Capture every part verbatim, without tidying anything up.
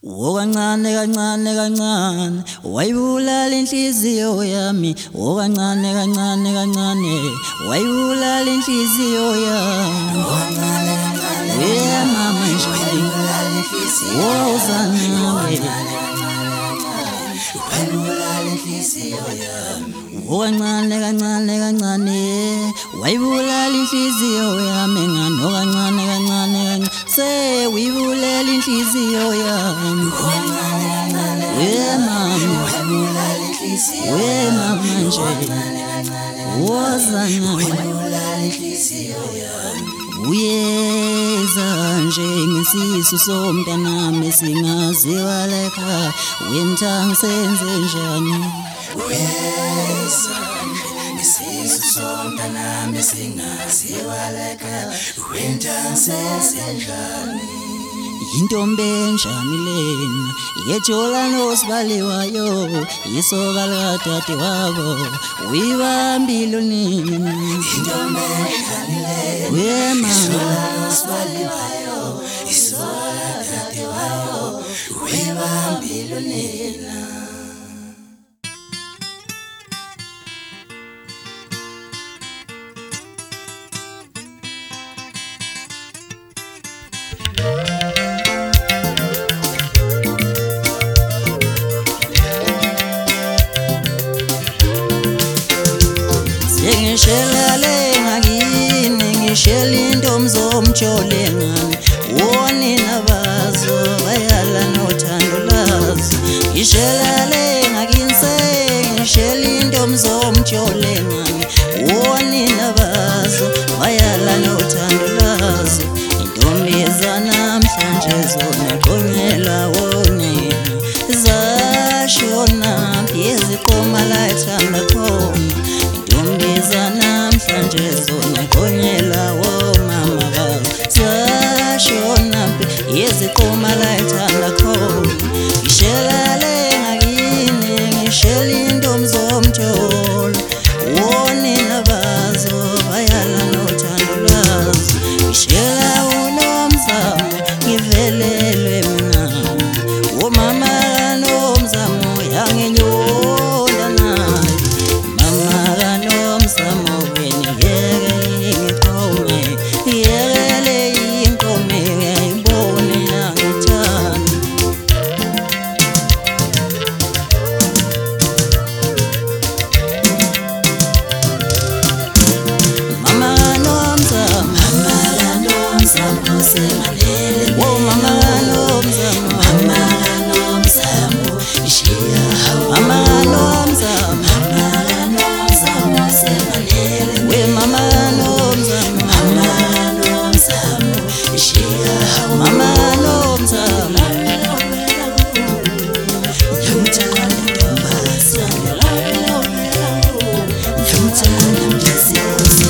Okancane kancane kancane wayibulala inhliziyo yami, okancane kancane kancane wayibulala inhliziyo yami. Yeah mama nje wayibulala inhliziyo yami, wayibulala inhliziyo yami. Okancane kancane kancane wayibulala inhliziyo yami, ngano kancane kancane kancane se wayibulala inhliziyo yami. Yeah mama wayibulala inhliziyo, yeah mama nje wozana wayibulala inhliziyo yami. Uyeza nje ngesisu somntanami singaziwa lekha, wena senze njani? Uyeza nje ngesisu somntanami singaziwa lekha, wena senze njani? Intombi enjani lena yethola nosibaliwayo, isoka likadade wabo uyibambile nini? Intombi enjani lena yethola nosibaliwayo, isoka likadade wabo uyibambile nini? Ngishelale ngakini ngishela intombi zomjolengane, wonina bazo bayala nothando lazo. Ngishelale ngakini ngishela intombi zomjolengane, wonina bazo bayala nothando lazo. Intombi zanamhlanje zona qonyela wonina, zashona eziqoma la ethanda khona. Zanamhlanje zona qonyela womama babo, zashona eziqoma la ethanda khona. Ngishelale ngakini ngishela intombi zomjolo, wonina bazo bayala nothando lwazo. Ngishela uNomzamo ngivelelwe mina, womama kaNomzamo yanginyonda naye. Mama kaNomzamo wena yeke ngixome, yekele inkomo ngiyibone yangithanda. Mama kaNomzamo, mama kaNomzamo semalele, wo mama kaNomzamo, mama kaNomzamo ishiya, mama kaNomzamo, mama kaNomzamo semalele, we mama kaNomzamo, mama kaNomzamo ishiya, mama kaNomzamo yamthanda ntombazana, yamthanda mdleziozi.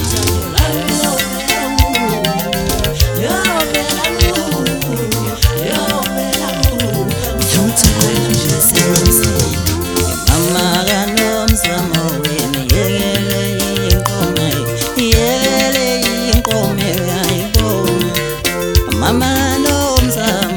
Mama kaNomzamo wena yekele inkomo, yekele inkomo ngiyibona. Mama kaNomzamo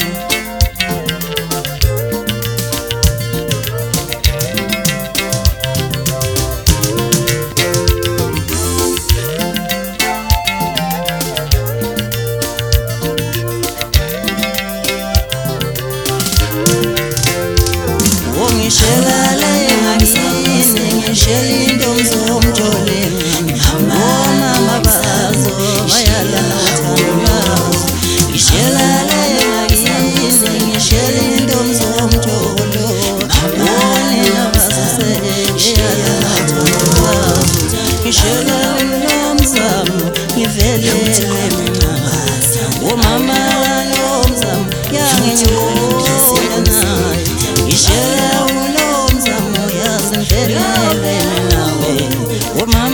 ngishelale ngakini ngishela intombi zomjolengane, womama bazo bayala nothando lwazo. Ngishelale ngakini ngishela intombi zomjolo, wonina bazo bayala nothando lwazo. Ngishela uNomzamo ngivelelwe mina, womama kaNomzamo yanginyonda naye. Ngishela uNomzamo yazinvelele nawe, womama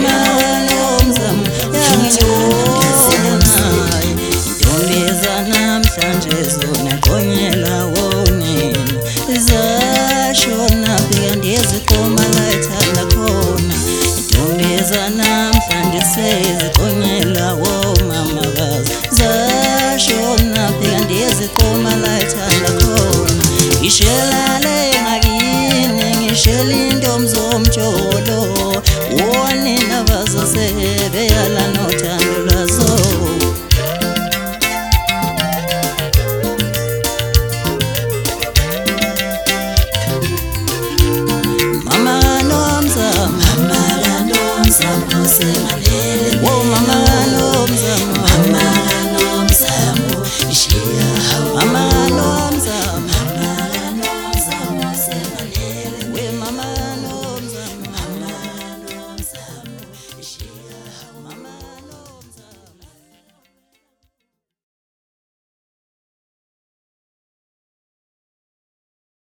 ngishela